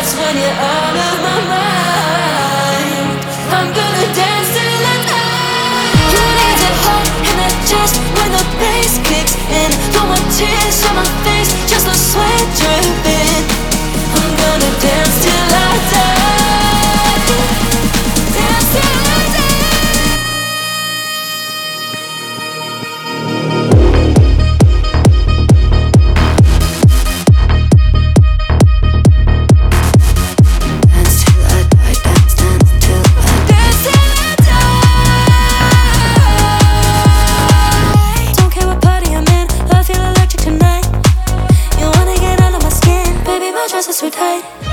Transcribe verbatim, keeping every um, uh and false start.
That's when you're out of my mind. I'm gonna dance till I die. You need to hold in that chest when the bass kicks in. Throw my tears on my face, just the sweat dripping. I'm gonna dance till I die. Dance till I die. So tight.